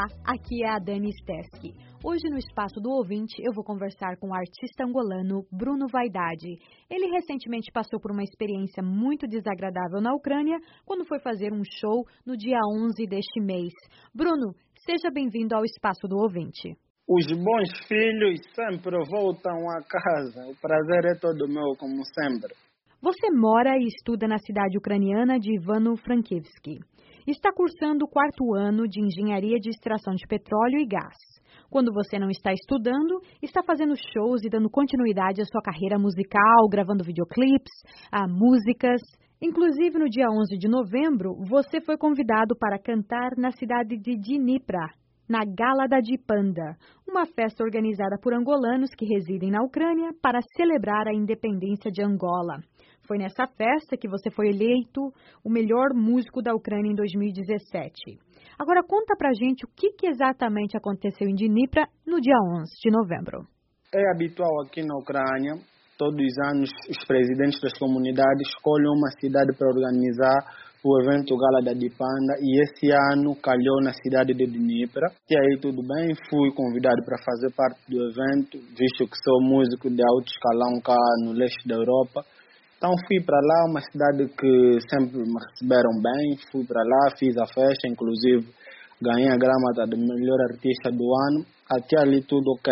Olá, aqui é a Dani Steski. Hoje no Espaço do Ouvinte eu vou conversar com o artista angolano Bruno Vaidade. Ele recentemente passou por uma experiência muito desagradável na Ucrânia quando foi fazer um show no dia 11 deste mês. Bruno, seja bem-vindo ao Espaço do Ouvinte. Os bons filhos sempre voltam a casa. O prazer é todo meu, como sempre. Você mora e estuda na cidade ucraniana de Ivano-Frankivsk. Está cursando o 4º ano de Engenharia de Extração de Petróleo e Gás. Quando você não está estudando, está fazendo shows e dando continuidade à sua carreira musical, gravando videoclipes, músicas. Inclusive, no dia 11 de novembro, você foi convidado para cantar na cidade de Dnipro, na Gala da Dipanda, uma festa organizada por angolanos que residem na Ucrânia para celebrar a independência de Angola. Foi nessa festa que você foi eleito o melhor músico da Ucrânia em 2017. Agora conta pra gente o que exatamente aconteceu em Dnipro no dia 11 de novembro. É habitual aqui na Ucrânia, todos os anos os presidentes das comunidades escolhem uma cidade para organizar o evento Gala da Dipanda, e esse ano calhou na cidade de Dnipro. E aí tudo bem, fui convidado para fazer parte do evento, visto que sou músico de alto escalão cá no leste da Europa. Então fui para lá, uma cidade que sempre me receberam bem, fui para lá, fiz a festa, inclusive ganhei a gramata de melhor artista do ano, até ali tudo ok.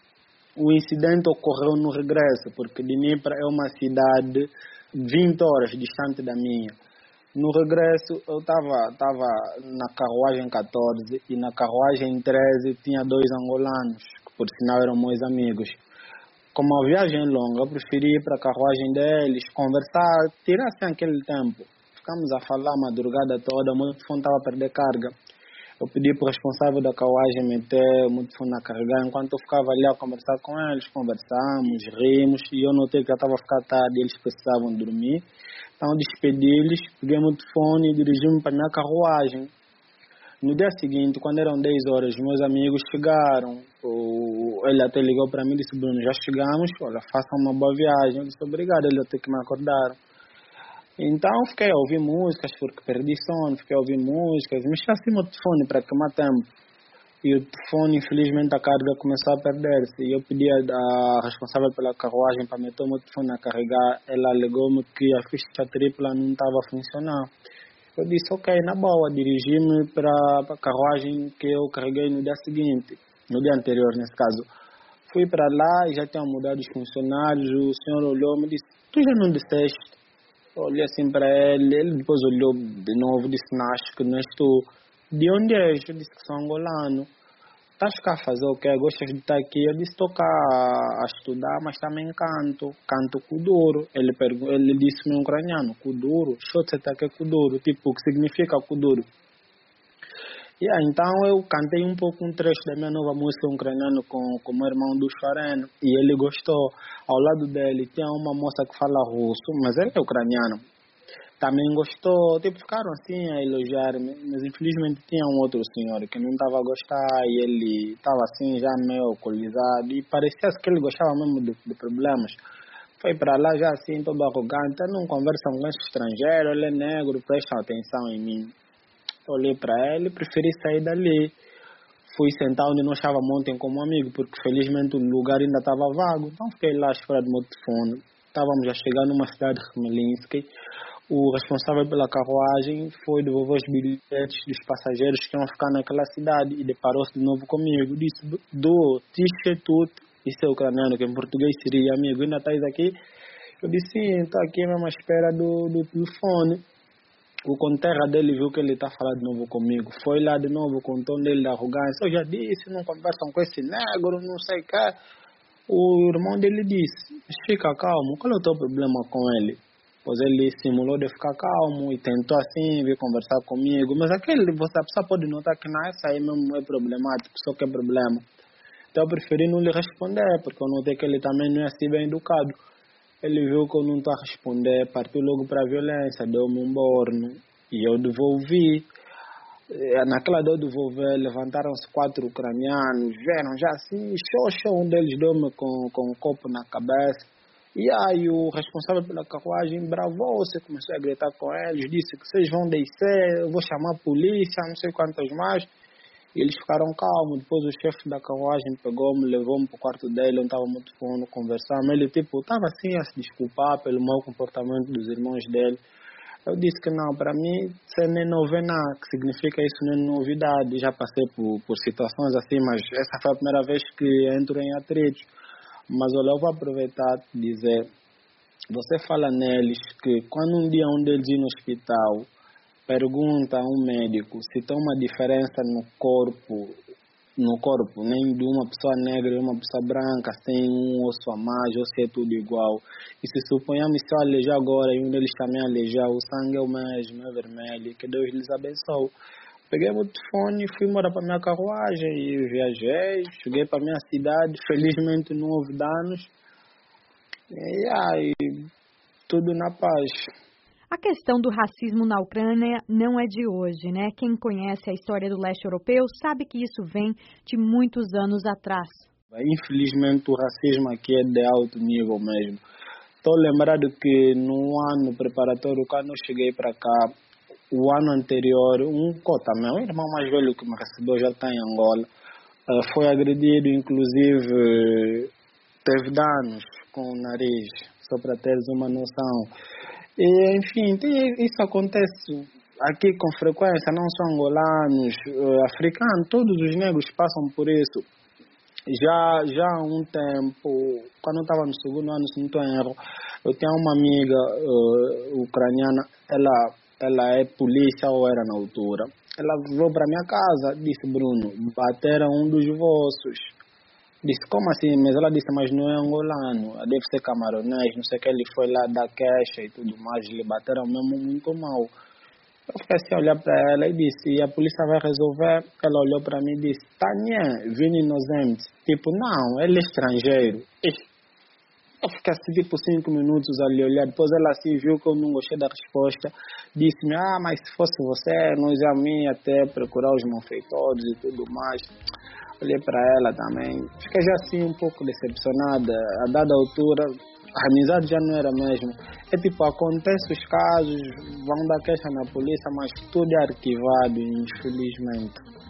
O incidente ocorreu no regresso, porque Dnipro é uma cidade 20 horas distante da minha. No regresso eu estava na carruagem 14 e na carruagem 13 tinha 2 angolanos, que por sinal eram meus amigos. Como a viagem é longa, eu preferi ir para a carruagem deles, conversar, tirar assim aquele tempo. Ficamos a falar a madrugada toda, o meu telefone estava a perder carga. Eu pedi para o responsável da carruagem meter o meu telefone a carregar, enquanto eu ficava ali a conversar com eles, conversamos, rimos, e eu notei que já estava a ficar tarde e eles precisavam dormir. Então despedi-los, peguei o meu telefone e dirigi-me para a minha carruagem. No dia seguinte, quando eram 10 horas, meus amigos chegaram. Ele até ligou para mim e disse: Bruno, já chegamos, olha, faça uma boa viagem. Eu disse: obrigado, ele até que me acordaram. Então fiquei a ouvir músicas, porque perdi sono, fiquei a ouvir músicas, mexi assim no telefone para queimar tempo. E o telefone, infelizmente, a carga começou a perder-se. E eu pedi a responsável pela carruagem para meter o meu telefone a carregar. Ela alegou-me que a ficha tripla não estava a funcionar. Eu disse, ok, na boa, dirigi-me para a carruagem que eu carreguei no dia seguinte, no dia anterior, nesse caso. Fui para lá e já tinham mudado os funcionários, o senhor olhou e me disse, tu já não disseste? Eu olhei assim para ele depois olhou de novo, disse, não, acho que não és tu. De onde és? Eu disse que sou angolano. Estás cá a fazer o quê? Gostas de estar aqui? Eu disse, estou cá a estudar, mas também canto kuduro. Ele disse-me em ucraniano, kuduro, shotseta kuduro, tipo, o que significa kuduro. Então eu cantei um pouco um trecho da minha nova música em ucraniano com o meu irmão do Choreno, e ele gostou. Ao lado dele tinha uma moça que fala russo, mas ele é ucraniano. Também gostou, tipo, ficaram assim a elogiar-me, mas infelizmente tinha um outro senhor que não estava a gostar e ele estava assim já meio alcoolizado e parecia que ele gostava mesmo de problemas. Foi para lá já assim, todo arrogante, não conversam com esse estrangeiro, ele é negro, prestam atenção em mim. Olhei para ele e preferi sair dali. Fui sentar onde nós estávamos ontem como amigo, porque felizmente o lugar ainda estava vago, então fiquei lá à espera do meu telefone. Estávamos a chegar numa cidade de Khmelnytskyi. O responsável pela carruagem foi devolver os bilhetes dos passageiros que iam ficar naquela cidade e deparou-se de novo comigo. Disse, do Tishetut, isso é ucraniano, que em português seria amigo, ainda estás aqui? Eu disse, sim, estou aqui mesmo à espera do telefone. O conterra dele viu que ele está falando de novo comigo. Foi lá de novo com o tom dele de arrogância. Eu já disse, não conversam com esse negro, não sei o que. O irmão dele disse, fica calmo, qual é o teu problema com ele? Pois ele simulou de ficar calmo e tentou assim vir conversar comigo. Mas a pessoa pode notar que não, essa aí mesmo é problemático, só que é problema. Então eu preferi não lhe responder, porque eu notei que ele também não é assim bem educado. Ele viu que eu não estou a responder, partiu logo para a violência, deu-me um borno e eu devolvi. Naquela de eu devolver, levantaram-se 4 ucranianos, vieram já assim, show, um deles deu-me com um copo na cabeça. E aí o responsável pela carruagem bravou-se, começou a gritar com eles, disse que vocês vão descer, eu vou chamar a polícia, não sei quantas mais. E eles ficaram calmos. Depois o chefe da carruagem pegou-me, levou-me para o quarto dele, onde estava muito fone, conversando. Ele estava assim a se desculpar pelo mau comportamento dos irmãos dele. Eu disse que não, para mim isso não é novena, que significa isso não é novidade. Já passei por situações assim, mas essa foi a primeira vez que entro em atritos. Mas olha, eu vou aproveitar e dizer, você fala neles que quando um dia um deles ir no hospital, pergunta a um médico se tem uma diferença no corpo, nem de uma pessoa negra e uma pessoa branca, se tem um osso a mais ou se é tudo igual. E se suponhamos se eu alejar agora e um deles também alejar, o sangue é o mesmo, é vermelho, que Deus lhes abençoe. Peguei meu telefone e fui embora para minha carruagem e viajei, cheguei para minha cidade, felizmente não houve danos. E aí, tudo na paz. A questão do racismo na Ucrânia não é de hoje, né? Quem conhece a história do leste europeu sabe que isso vem de muitos anos atrás. Infelizmente, o racismo aqui é de alto nível mesmo. Estou lembrado que no ano preparatório, quando eu cheguei para cá, o ano anterior, um cota, meu irmão mais velho que me recebeu já está em Angola, foi agredido, inclusive teve danos com o nariz, só para teres uma noção. E, enfim, isso acontece aqui com frequência, não só angolanos, africanos, todos os negros passam por isso. Já há um tempo, quando eu estava no segundo ano, se não estou em erro, eu tinha uma amiga ucraniana, ela é polícia ou era na altura. Ela veio para minha casa, disse, Bruno, bateram um dos vossos. Disse, como assim? Mas ela disse, mas não é angolano, deve ser camaronês, não sei o que, ele foi lá dar queixa e tudo mais, lhe bateram mesmo muito mal. Eu fiquei assim a olhar para ela e disse, e a polícia vai resolver? Ela olhou para mim e disse, Tânia, vindo inocente. Tipo, não, ele é estrangeiro. Eu fiquei assim, tipo, 5 minutos ali olhar. Depois ela assim viu que eu não gostei da resposta. Disse-me, mas se fosse você, nós ia até procurar os malfeitores e tudo mais. Olhei para ela também. Fiquei já assim um pouco decepcionada. A dada altura, a amizade já não era mesmo. É tipo, acontece os casos, vão dar queixa na polícia, mas tudo é arquivado, infelizmente.